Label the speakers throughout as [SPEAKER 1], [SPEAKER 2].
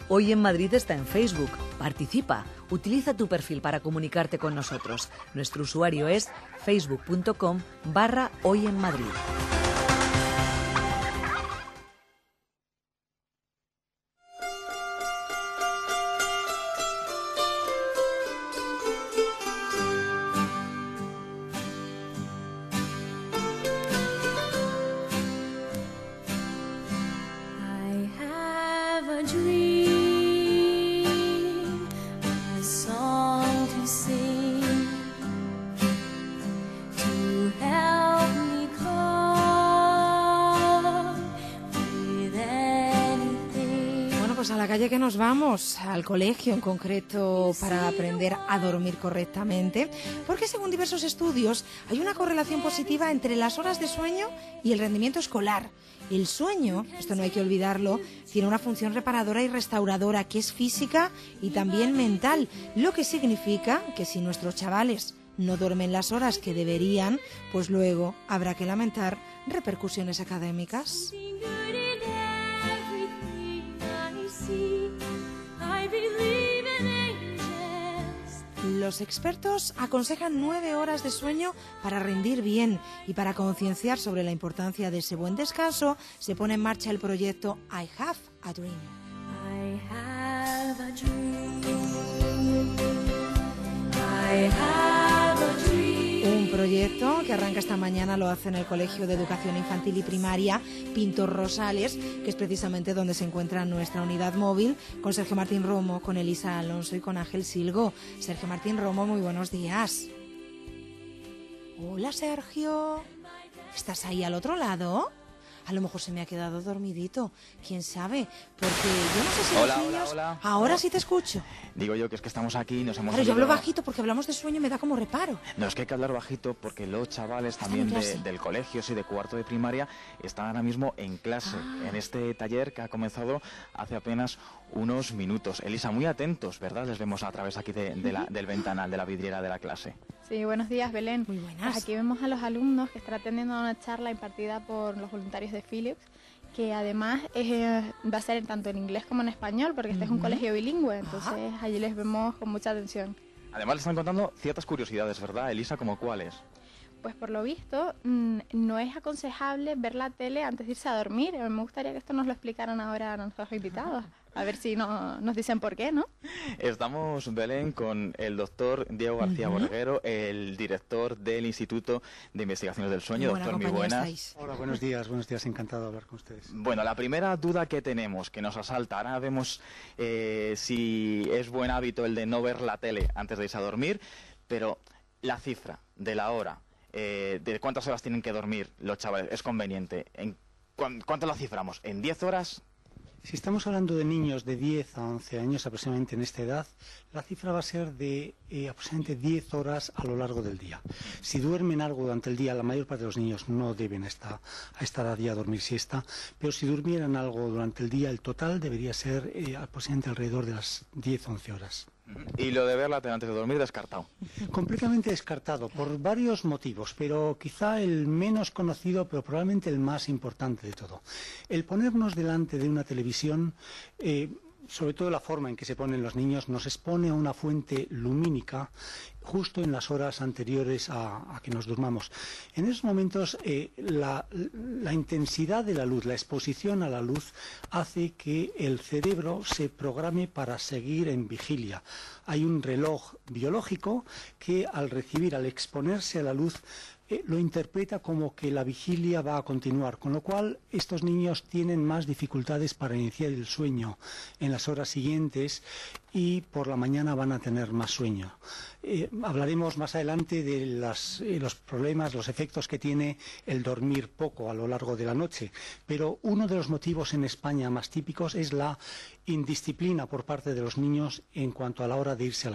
[SPEAKER 1] Hoy en Madrid está en Facebook. Participa. Utiliza tu perfil para comunicarte con nosotros. Nuestro usuario es facebook.com/hoyenmadrid.
[SPEAKER 2] A la calle que nos vamos, al colegio en concreto, para aprender a dormir correctamente, porque según diversos estudios hay una correlación positiva entre las horas de sueño y el rendimiento escolar. El sueño, esto no hay que olvidarlo, tiene una función reparadora y restauradora que es física y también mental, lo que significa que si nuestros chavales no duermen las horas que deberían, pues luego habrá que lamentar repercusiones académicas. Los expertos aconsejan 9 horas de sueño para rendir bien, y para concienciar sobre la importancia de ese buen descanso se pone en marcha el proyecto I Have a Dream. I have a dream. I have a dream. Un proyecto que arranca esta mañana, lo hace en el Colegio de Educación Infantil y Primaria Pintor Rosales, que es precisamente donde se encuentra nuestra unidad móvil, con Sergio Martín Romo, con Elisa Alonso y con Ángel Silgo. Sergio Martín Romo, muy buenos días. Hola, Sergio. ¿Estás ahí al otro lado? A lo mejor se me ha quedado dormidito, quién sabe, porque yo no sé si los niños...
[SPEAKER 3] Hola.
[SPEAKER 2] Ahora sí te escucho.
[SPEAKER 3] Digo yo que es que estamos aquí y nos hemos...
[SPEAKER 2] Claro, yo hablo bajito porque hablamos de sueño y me da como reparo.
[SPEAKER 3] No, es que hay que hablar bajito porque los chavales también del colegio, sí, de cuarto de primaria, están ahora mismo en clase, en este taller que ha comenzado hace apenas unos minutos. Elisa, muy atentos, ¿verdad? Les vemos a través aquí del ventanal, de la vidriera de la clase.
[SPEAKER 4] Sí, buenos días, Belén.
[SPEAKER 2] Muy buenas.
[SPEAKER 4] Pues aquí vemos a los alumnos que están atendiendo a una charla impartida por los voluntarios de Philips, que además va a ser tanto en inglés como en español, porque este es un colegio bilingüe, entonces allí les vemos con mucha atención.
[SPEAKER 3] Además, le están contando ciertas curiosidades, ¿verdad, Elisa? ¿Como cuáles?
[SPEAKER 4] Pues por lo visto, no es aconsejable ver la tele antes de irse a dormir. Me gustaría que esto nos lo explicaran ahora a nuestros invitados. A ver si nos dicen por qué, ¿no?
[SPEAKER 3] Estamos, Belén, con el doctor Diego García Borreguero, el director del Instituto de Investigaciones del Sueño. Doctor, muy buenas.
[SPEAKER 5] Hola, buenos días, encantado de hablar con ustedes.
[SPEAKER 3] Bueno, la primera duda que tenemos, que nos asalta, ahora vemos si es buen hábito el de no ver la tele antes de irse a dormir, pero la cifra de la hora, de cuántas horas tienen que dormir los chavales, ¿es conveniente? ¿Cuánto la ciframos? ¿En 10 horas?
[SPEAKER 5] Si estamos hablando de niños de 10 a 11 años aproximadamente en esta edad, la cifra va a ser de aproximadamente 10 horas a lo largo del día. Si duermen algo durante el día, la mayor parte de los niños no deben a esta edad ya dormir siesta, pero si durmieran algo durante el día, el total debería ser aproximadamente alrededor de las 10 o 11 horas.
[SPEAKER 3] Y lo de ver la tele antes de dormir, descartado.
[SPEAKER 5] Completamente descartado, por varios motivos, pero quizá el menos conocido, pero probablemente el más importante de todo. El ponernos delante de una televisión, sobre todo la forma en que se ponen los niños, nos expone a una fuente lumínica justo en las horas anteriores a que nos durmamos. En esos momentos la intensidad de la luz, la exposición a la luz, hace que el cerebro se programe para seguir en vigilia. Hay un reloj biológico que al exponerse a la luz, lo interpreta como que la vigilia va a continuar, con lo cual estos niños tienen más dificultades para iniciar el sueño en las horas siguientes y por la mañana van a tener más sueño. Hablaremos más adelante de los problemas, los efectos que tiene el dormir poco a lo largo de la noche, pero uno de los motivos en España más típicos es la indisciplina por parte de los niños en cuanto a la hora de irse a la cama.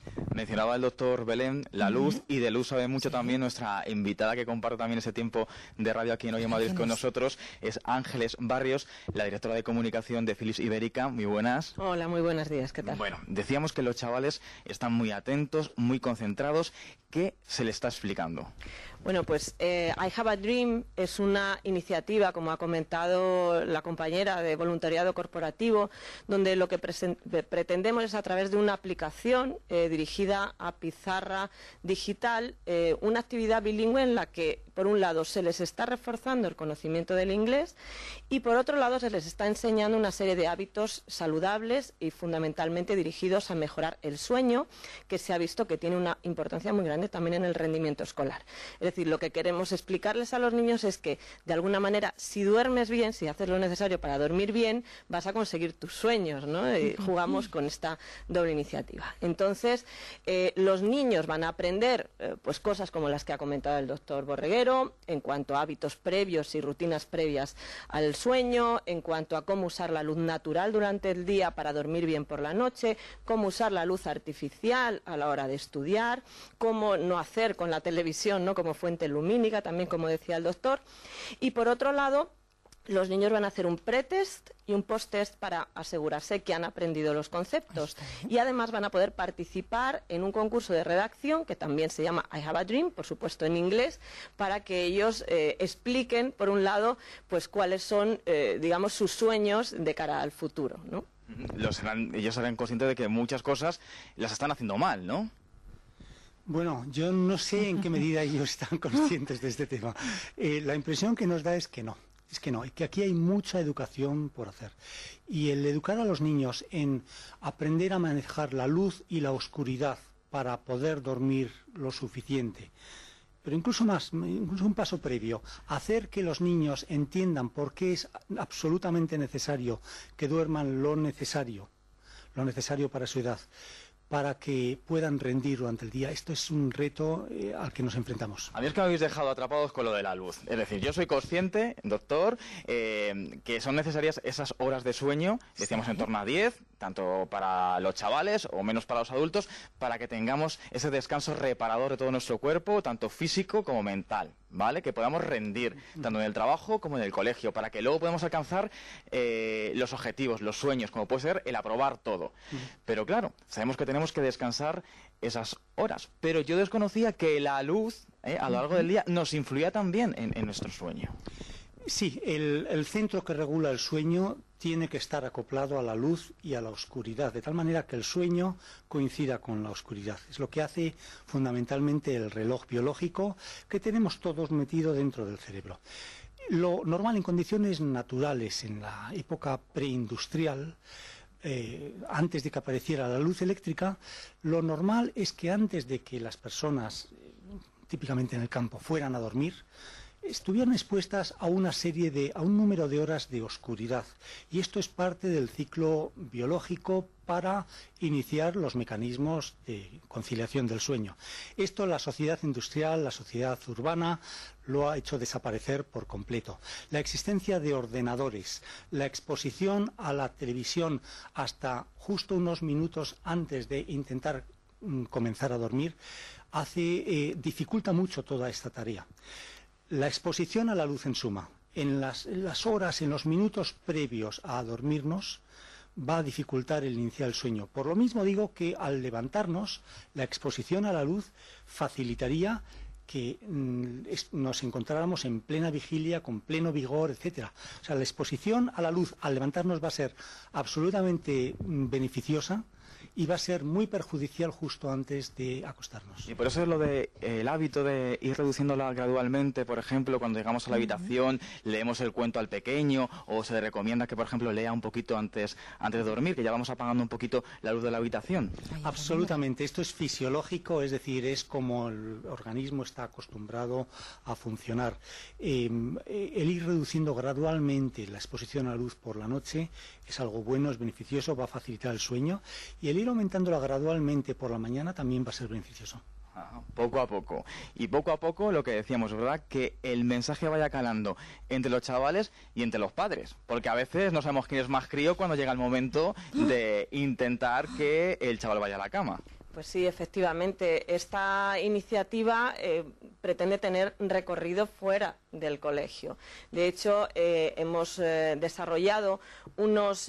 [SPEAKER 3] Mencionaba el doctor Belén la luz, y de luz sabe mucho también nuestra invitada que comparte también ese tiempo de radio aquí en Hoy en Madrid con nosotros, es Ángeles Barrios, la directora de comunicación de Philips Ibérica. Muy buenas.
[SPEAKER 6] Hola, muy buenos días, ¿qué tal?
[SPEAKER 3] Bueno, decíamos que los chavales están muy atentos, muy concentrados. ¿Qué se les está explicando?
[SPEAKER 6] Bueno, pues I Have a Dream es una iniciativa, como ha comentado la compañera, de voluntariado corporativo, donde lo que pretendemos es, a través de una aplicación dirigida a pizarra digital, una actividad bilingüe en la que, por un lado, se les está reforzando el conocimiento del inglés y, por otro lado, se les está enseñando una serie de hábitos saludables y fundamentalmente dirigidos a mejorar el sueño, que se ha visto que tiene una importancia muy grande también en el rendimiento escolar. Es decir, lo que queremos explicarles a los niños es que, de alguna manera, si duermes bien, si haces lo necesario para dormir bien, vas a conseguir tus sueños, ¿no? Y jugamos con esta doble iniciativa. Entonces, los niños van a aprender pues cosas como las que ha comentado el doctor Borreguero, en cuanto a hábitos previos y rutinas previas al sueño, en cuanto a cómo usar la luz natural durante el día para dormir bien por la noche, cómo usar la luz artificial a la hora de estudiar, cómo no hacer con la televisión, ¿no?, como fuente lumínica, también, como decía el doctor. Y por otro lado, los niños van a hacer un pretest y un post-test para asegurarse que han aprendido los conceptos. Y además van a poder participar en un concurso de redacción que también se llama I Have a Dream, por supuesto en inglés, para que ellos expliquen, por un lado, pues cuáles son, digamos, sus sueños de cara al futuro, ¿no?
[SPEAKER 3] Ellos serán conscientes de que muchas cosas las están haciendo mal, ¿no?
[SPEAKER 5] Bueno, yo no sé en qué medida ellos están conscientes de este tema. La impresión que nos da es que no, y que aquí hay mucha educación por hacer. Y el educar a los niños en aprender a manejar la luz y la oscuridad para poder dormir lo suficiente, pero incluso un paso previo, hacer que los niños entiendan por qué es absolutamente necesario que duerman lo necesario para su edad, para que puedan rendir durante el día. Esto es un reto al que nos enfrentamos.
[SPEAKER 3] A mí es que me habéis dejado atrapados con lo de la luz. Es decir, yo soy consciente, doctor, que son necesarias esas horas de sueño, decíamos en torno a 10, tanto para los chavales o menos para los adultos, para que tengamos ese descanso reparador de todo nuestro cuerpo, tanto físico como mental, ¿vale? Que podamos rendir, tanto en el trabajo como en el colegio, para que luego podamos alcanzar los objetivos, los sueños, como puede ser el aprobar todo. Pero claro, sabemos que tenemos que descansar esas horas, pero yo desconocía que la luz a lo largo del día nos influía también en nuestro sueño.
[SPEAKER 5] Sí, el centro que regula el sueño tiene que estar acoplado a la luz y a la oscuridad, de tal manera que el sueño coincida con la oscuridad. Es lo que hace fundamentalmente el reloj biológico que tenemos todos metido dentro del cerebro. Lo normal en condiciones naturales, en la época preindustrial, antes de que apareciera la luz eléctrica, lo normal es que antes de que las personas, típicamente en el campo, fueran a dormir, estuvieran expuestas a un número de horas de oscuridad. Y esto es parte del ciclo biológico para iniciar los mecanismos de conciliación del sueño. Esto la sociedad industrial, la sociedad urbana, lo ha hecho desaparecer por completo. La existencia de ordenadores, la exposición a la televisión hasta justo unos minutos antes de intentar comenzar a dormir, dificulta mucho toda esta tarea. La exposición a la luz, en suma, en las horas, en los minutos previos a dormirnos, va a dificultar el iniciar el sueño. Por lo mismo digo que al levantarnos, la exposición a la luz facilitaría que nos encontráramos en plena vigilia, con pleno vigor, etcétera. O sea, la exposición a la luz al levantarnos va a ser absolutamente beneficiosa y va a ser muy perjudicial justo antes de acostarnos.
[SPEAKER 3] Y por eso es lo de el hábito de ir reduciéndola gradualmente. Por ejemplo, cuando llegamos a la habitación, leemos el cuento al pequeño, o se le recomienda que, por ejemplo, lea un poquito antes de dormir, que ya vamos apagando un poquito la luz de la habitación.
[SPEAKER 5] Absolutamente, esto es fisiológico, es decir, es como el organismo está acostumbrado a funcionar. El ir reduciendo gradualmente la exposición a la luz por la noche es algo bueno, es beneficioso, va a facilitar el sueño, y el ir aumentándola gradualmente por la mañana también va a ser beneficioso.
[SPEAKER 3] Poco a poco. Y poco a poco, lo que decíamos, ¿verdad? Que el mensaje vaya calando entre los chavales y entre los padres. Porque a veces no sabemos quién es más crío cuando llega el momento de intentar que el chaval vaya a la cama.
[SPEAKER 6] Pues sí, efectivamente. Esta iniciativa pretende tener recorrido fuera del colegio. De hecho, hemos desarrollado unos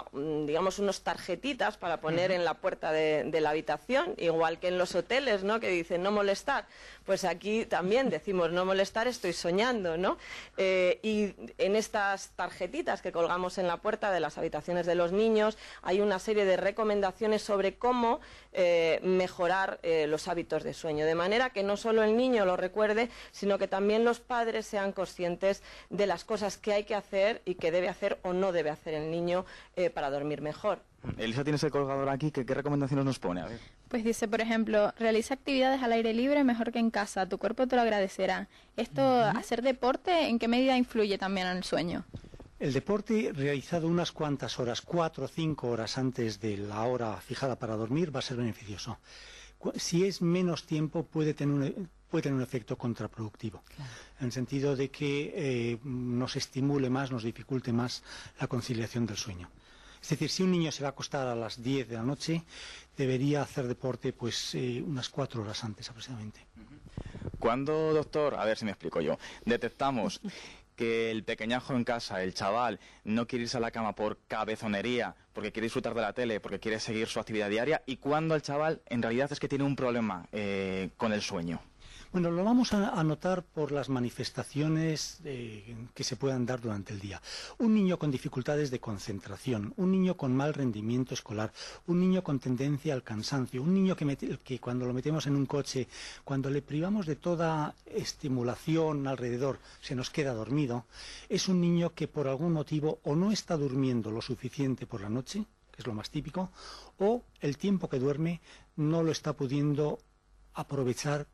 [SPEAKER 6] tarjetitas para poner en la puerta de la habitación, igual que en los hoteles, ¿no?, que dicen no molestar. Pues aquí también decimos no molestar, estoy soñando, ¿no? Y en estas tarjetitas que colgamos en la puerta de las habitaciones de los niños hay una serie de recomendaciones sobre cómo mejorar los hábitos de sueño, de manera que no solo el niño lo recuerde, sino que también los padres sean conscientes de las cosas que hay que hacer y que debe hacer o no debe hacer el niño para dormir mejor.
[SPEAKER 3] Elisa, tienes el colgador aquí, ¿qué recomendaciones nos pone? A ver.
[SPEAKER 4] Pues dice, por ejemplo, realiza actividades al aire libre mejor que en casa, tu cuerpo te lo agradecerá. Esto, hacer deporte, ¿en qué medida influye también en el sueño?
[SPEAKER 5] El deporte realizado unas cuantas horas, 4 o 5 horas antes de la hora fijada para dormir, va a ser beneficioso. Si es menos tiempo, puede tener un efecto contraproductivo, claro, en el sentido de que nos estimule más, nos dificulte más la conciliación del sueño. Es decir, si un niño se va a acostar a las 10 de la noche, debería hacer deporte pues unas 4 horas antes aproximadamente.
[SPEAKER 3] ¿Cuándo, doctor, a ver si me explico yo, detectamos que el pequeñajo en casa, el chaval, no quiere irse a la cama por cabezonería, porque quiere disfrutar de la tele, porque quiere seguir su actividad diaria, y cuándo el chaval en realidad es que tiene un problema con el sueño?
[SPEAKER 5] Bueno, lo vamos a notar por las manifestaciones que se puedan dar durante el día. Un niño con dificultades de concentración, un niño con mal rendimiento escolar, un niño con tendencia al cansancio, un niño que cuando lo metemos en un coche, cuando le privamos de toda estimulación alrededor, se nos queda dormido, es un niño que por algún motivo o no está durmiendo lo suficiente por la noche, que es lo más típico, o el tiempo que duerme no lo está pudiendo aprovechar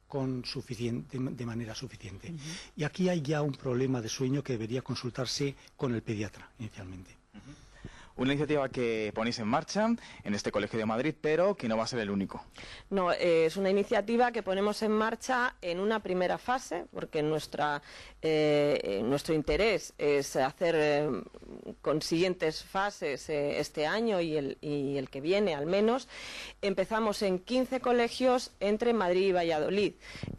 [SPEAKER 5] de manera suficiente. Y aquí hay ya un problema de sueño que debería consultarse con el pediatra inicialmente.
[SPEAKER 3] Una iniciativa que ponéis en marcha en este Colegio de Madrid, pero que no va a ser el único.
[SPEAKER 6] No, es una iniciativa que ponemos en marcha en una primera fase, porque nuestro interés es hacer con siguientes fases este año y el que viene al menos. Empezamos en 15 colegios entre Madrid y Valladolid.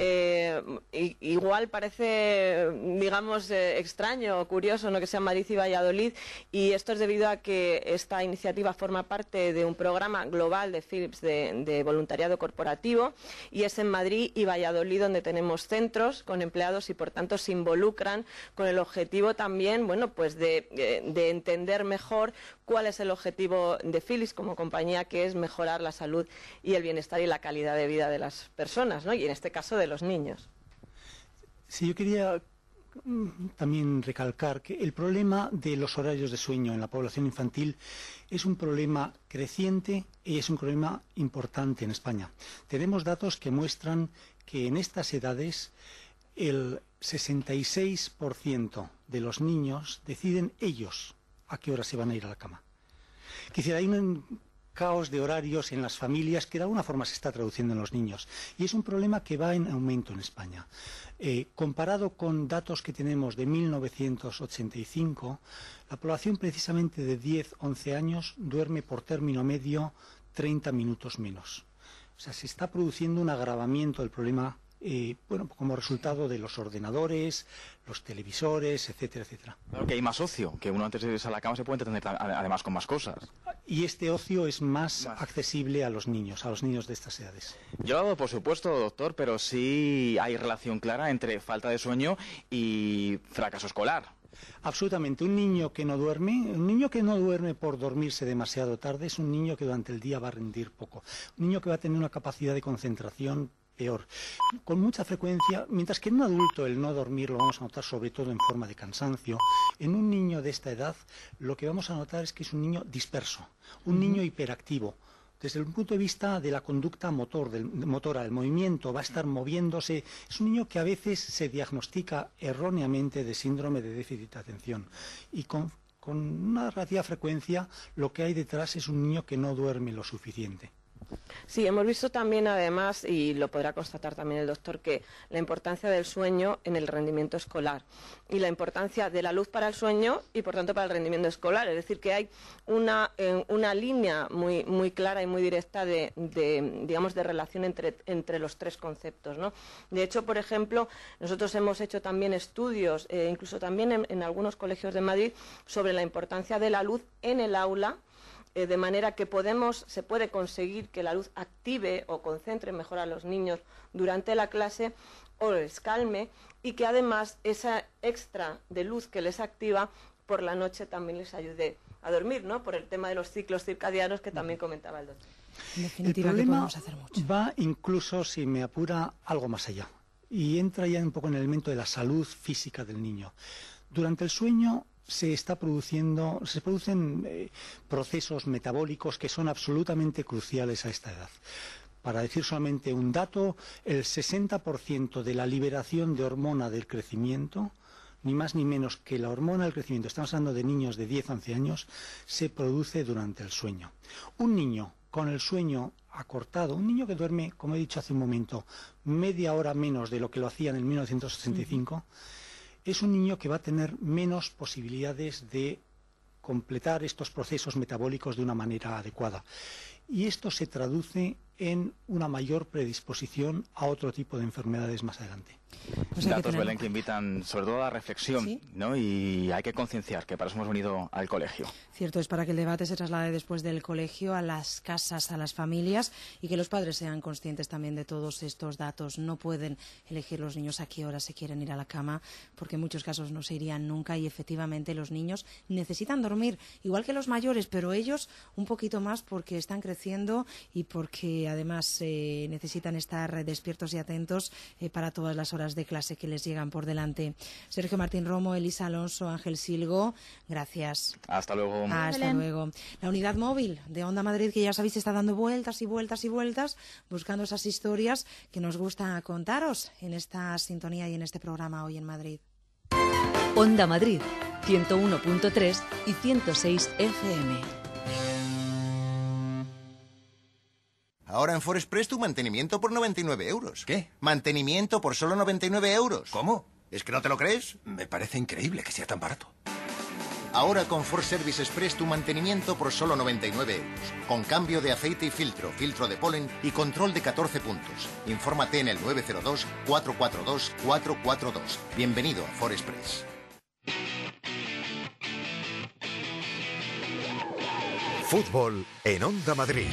[SPEAKER 6] Igual parece, digamos, extraño o curioso, ¿no?, que sea Madrid y Valladolid, y esto es debido a que esta iniciativa forma parte de un programa global de Philips de voluntariado corporativo, y es en Madrid y Valladolid donde tenemos centros con empleados y por tanto se involucran con el objetivo también, bueno, pues de entender mejor cuál es el objetivo de Philips como compañía, que es mejorar la salud y el bienestar y la calidad de vida de las personas, ¿no?, y en este caso de los niños.
[SPEAKER 5] Sí, yo quería también recalcar que el problema de los horarios de sueño en la población infantil es un problema creciente y es un problema importante en España. Tenemos datos que muestran que en estas edades el 66% de los niños deciden ellos a qué hora se van a ir a la cama. Quisiera, hay un caos de horarios en las familias que de alguna forma se está traduciendo en los niños, y es un problema que va en aumento en España. Comparado con datos que tenemos de 1985, la población precisamente de 10-11 años duerme por término medio 30 minutos menos. O sea, se está produciendo un agravamiento del problema como resultado de los ordenadores, los televisores, etcétera, etcétera.
[SPEAKER 3] Claro que hay más ocio, que uno antes de irse a la cama se puede entretener además con más cosas.
[SPEAKER 5] Y este ocio es más accesible a los niños de estas edades.
[SPEAKER 3] Yo, por supuesto, doctor, pero sí hay relación clara entre falta de sueño y fracaso escolar.
[SPEAKER 5] Absolutamente. Un niño que no duerme por dormirse demasiado tarde es un niño que durante el día va a rendir poco. Un niño que va a tener una capacidad de concentración peor. Con mucha frecuencia, mientras que en un adulto el no dormir lo vamos a notar sobre todo en forma de cansancio, en un niño de esta edad lo que vamos a notar es que es un niño disperso, un niño hiperactivo. Desde el punto de vista de la conducta motora, el movimiento, va a estar moviéndose. Es un niño que a veces se diagnostica erróneamente de síndrome de déficit de atención. Y con una relativa frecuencia lo que hay detrás es un niño que no duerme lo suficiente.
[SPEAKER 6] Sí, hemos visto también, además, y lo podrá constatar también el doctor, que la importancia del sueño en el rendimiento escolar y la importancia de la luz para el sueño y, por tanto, para el rendimiento escolar. Es decir, que hay una línea muy clara y muy directa de relación entre los tres conceptos, ¿no? De hecho, por ejemplo, nosotros hemos hecho también estudios, incluso también en algunos colegios de Madrid, sobre la importancia de la luz en el aula, de manera que se puede conseguir que la luz active o concentre mejor a los niños durante la clase o les calme, y que además esa extra de luz que les activa por la noche también les ayude a dormir, ¿no? Por el tema de los ciclos circadianos que también comentaba el doctor.
[SPEAKER 2] En definitiva, que podemos hacer mucho.
[SPEAKER 5] Va incluso, si me apura, algo más allá. Y entra ya un poco en el elemento de la salud física del niño. Durante el sueño se producen procesos metabólicos que son absolutamente cruciales a esta edad. Para decir solamente un dato, el 60% de la liberación de hormona del crecimiento, ni más ni menos que la hormona del crecimiento, estamos hablando de niños de 10 a 11 años, se produce durante el sueño. Un niño con el sueño acortado, un niño que duerme, como he dicho hace un momento, media hora menos de lo que lo hacían en 1965, es un niño que va a tener menos posibilidades de completar estos procesos metabólicos de una manera adecuada. Y esto se traduce en una mayor predisposición a otro tipo de enfermedades más adelante.
[SPEAKER 3] Pues datos, Belén, que invitan sobre todo a la reflexión, ¿sí? ¿No? Y hay que concienciar, que para eso hemos venido al colegio.
[SPEAKER 2] Cierto, es para que el debate se traslade después del colegio a las casas, a las familias, y que los padres sean conscientes también de todos estos datos. No pueden elegir los niños a qué hora se quieren ir a la cama, porque en muchos casos no se irían nunca, y efectivamente los niños necesitan dormir, igual que los mayores, pero ellos un poquito más porque están creciendo y porque además necesitan estar despiertos y atentos para todas las horas de clase que les llegan por delante. Sergio Martín Romo, Elisa Alonso, Ángel Silgo, gracias.
[SPEAKER 3] Hasta luego.
[SPEAKER 2] Hasta luego. La unidad móvil de Onda Madrid, que ya sabéis está dando vueltas y vueltas y vueltas, buscando esas historias que nos gusta contaros en esta sintonía y en este programa Hoy en Madrid.
[SPEAKER 1] Onda Madrid, 101.3 y 106 FM.
[SPEAKER 7] Ahora en Forexpress tu mantenimiento por 99 euros.
[SPEAKER 8] ¿Qué?
[SPEAKER 7] Mantenimiento por solo 99 euros.
[SPEAKER 8] ¿Cómo?
[SPEAKER 7] ¿Es que no te lo crees?
[SPEAKER 8] Me parece increíble que sea tan barato.
[SPEAKER 7] Ahora con Ford Service Express tu mantenimiento por solo 99 euros. Con cambio de aceite y filtro de polen y control de 14 puntos. Infórmate en el 902-442-442. Bienvenido a Ford Express.
[SPEAKER 9] Fútbol en Onda Madrid.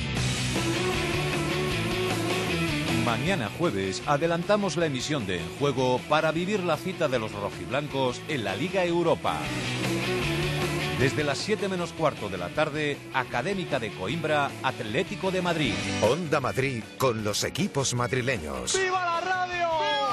[SPEAKER 10] Mañana jueves adelantamos la emisión de En Juego para vivir la cita de los rojiblancos en la Liga Europa. Desde las 7 menos cuarto de la tarde, Académica de Coimbra, Atlético de Madrid.
[SPEAKER 9] Onda Madrid con los equipos madrileños.
[SPEAKER 11] ¡Viva la radio!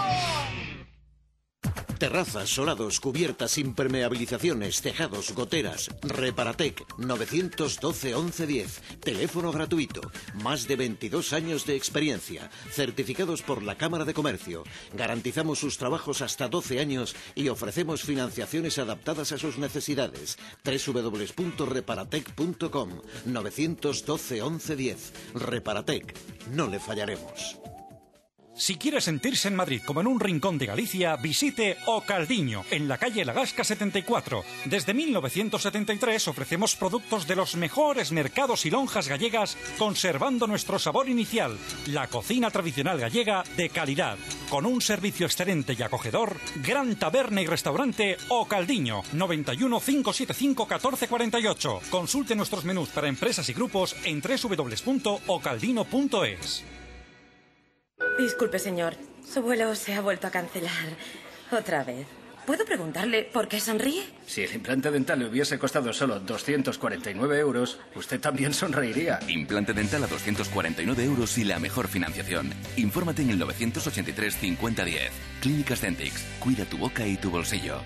[SPEAKER 12] Terrazas, solados, cubiertas, impermeabilizaciones, tejados, goteras. Reparatec 912 1110. Teléfono gratuito. Más de 22 años de experiencia. Certificados por la Cámara de Comercio. Garantizamos sus trabajos hasta 12 años y ofrecemos financiaciones adaptadas a sus necesidades. www.reparatec.com 912 1110. Reparatec. No le fallaremos.
[SPEAKER 13] Si quiere sentirse en Madrid como en un rincón de Galicia, visite O Caldiño, en la calle La Gasca 74. Desde 1973 ofrecemos productos de los mejores mercados y lonjas gallegas, conservando nuestro sabor inicial, la cocina tradicional gallega de calidad. Con un servicio excelente y acogedor, gran taberna y restaurante O Caldiño, 91 575 1448. Consulte nuestros menús para empresas y grupos en www.ocaldino.es.
[SPEAKER 14] Disculpe, señor. Su vuelo se ha vuelto a cancelar. Otra vez. ¿Puedo preguntarle por qué sonríe?
[SPEAKER 15] Si el implante dental le hubiese costado solo 249 euros, usted también sonreiría.
[SPEAKER 16] Implante dental a 249 euros y la mejor financiación. Infórmate en el 983 5010. Clínicas Dentix. Cuida tu boca y tu bolsillo.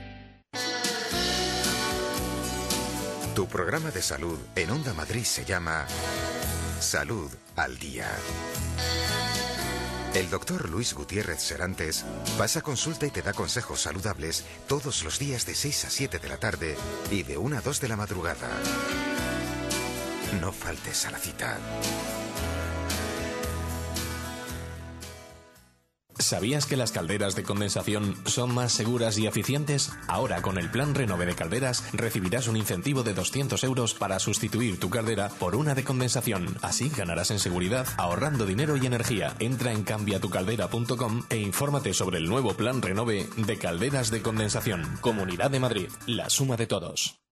[SPEAKER 9] Tu programa de salud en Onda Madrid se llama Salud al Día. El doctor Luis Gutiérrez Serantes pasa consulta y te da consejos saludables todos los días de 6 a 7 de la tarde y de 1 a 2 de la madrugada. No faltes a la cita.
[SPEAKER 11] ¿Sabías que las calderas de condensación son más seguras y eficientes? Ahora, con el plan Renove de Calderas, recibirás un incentivo de 200 euros para sustituir tu caldera por una de condensación. Así ganarás en seguridad, ahorrando dinero y energía. Entra en cambiatucaldera.com e infórmate sobre el nuevo plan Renove de calderas de condensación. Comunidad de Madrid, la suma de todos.